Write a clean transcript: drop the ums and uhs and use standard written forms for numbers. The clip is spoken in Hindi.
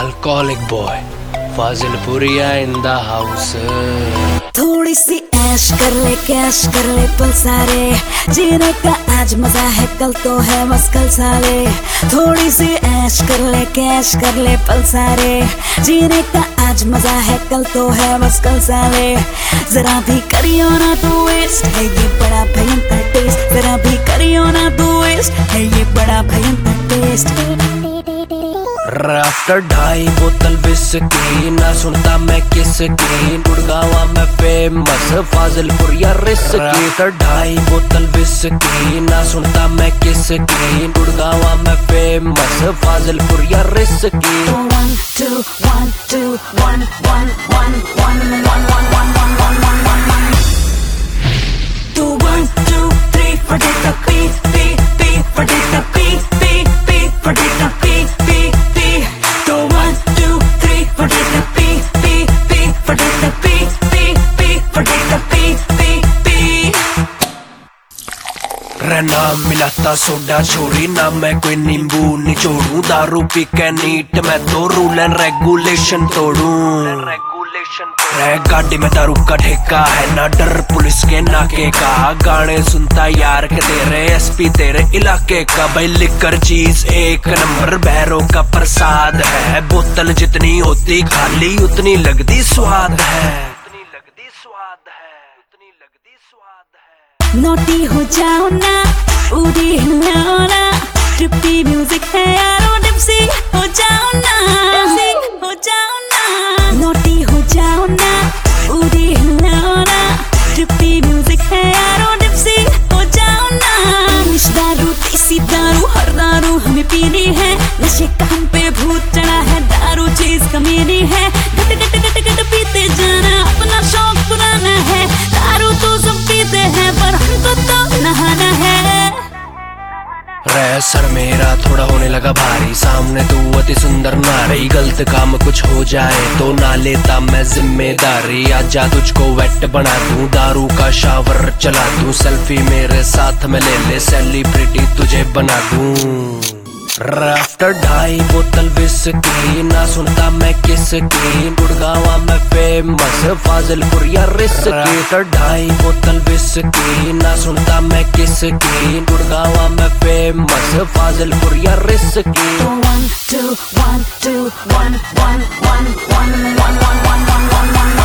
Alcoholic boy Fazilpuria in the house. थोड़ी सी ऐश कर ले, कैश कर ले पल सारे, जीने का आज मजा है कल तो है मस्कल साले। थोड़ी सी ऐश कर ले, कैश कर ले पल सारे, जीने का आज मजा है कल तो है मस्कल साले। जरा भी करियो ना तू वेस्ट, है ये बड़ा भयंकर टेस्ट। जरा भी करियो ना तू वेस्ट, है ये बड़ा भयंकर टेस्ट। आफ्टर 2.5 बोतल विस्की, ना सुनता मैं किसकी, गुड़गावा में फेमस फाजिलपुरिया रिस्की। आफ्टर 2.5 बोतल विस्की, ना सुनता मैं किसकी, गुड़गावा में famous Fazilpuria risky. 1 2 1 2 1 1 1 1 1 1 1 2 1 2 3 for the P P P for the P P P for the P P P 2 1 2 3 for the P P P for the P P P for the P P P। रहना मिलाता सोडा छोरी, ना मैं कोई नींबू निचोड़ू, दारू पी के नीट मैं तो रूल एंड रेगुलेशन तोड़ू। गाड़ी में दारू का ठेका है, ना डर पुलिस के नाके का, गाने सुनता यार के तेरे एसपी तेरे इलाके का। भाई लिकर चीज एक नंबर बहरों का प्रसाद है, बोतल जितनी होती खाली उतनी लगती स्वाद है। नोटी हो जाओ ना, पूरी हिलाओ ना, ट्रिपी म्यूजिक है यारो, डिप्सी हो जाओ ना, हो जाओ ना। नोटी हो जाओ ना, पूरी हिलाओ ना, ट्रिपी म्यूजिक है यारो, डिप्सी हो जाओ ना। इंग्लिश दारू, देसी दारू, हर दारू हमें पीनी है, नशे का हम पे भूत चढ़ा है, दारू चीज कमीनी है। गट गट गट गट पीते जाना, अपना शौक पुराना है, दारू तो सब पीते हैं पर हमको तो नहाना है। रे सर मेरा थोड़ा होने लगा भारी, सामने तू अति सुंदर नारी, गलत काम कुछ हो जाए तो ना लेता मैं जिम्मेदारी। आजा तुझको वेट बना दूं, दारू का शावर चला दूं, सेल्फी मेरे साथ में ले ले, सेलिब्रिटी तुझे बना दूं। आफ्टर 2.5 बोतल विस्की, ना सुनता मैं किसकी, गुड़गावा में फेमस फाजिलपुरिया रिस्की। आफ्टर 2.5 बोतल विस्की, ना सुनता मैं किसकी, गुड़गावा में फेमस फाजिलपुरिया रिस्की। 1 2 1 2 1 1 1 1 1 1 1 1 1 1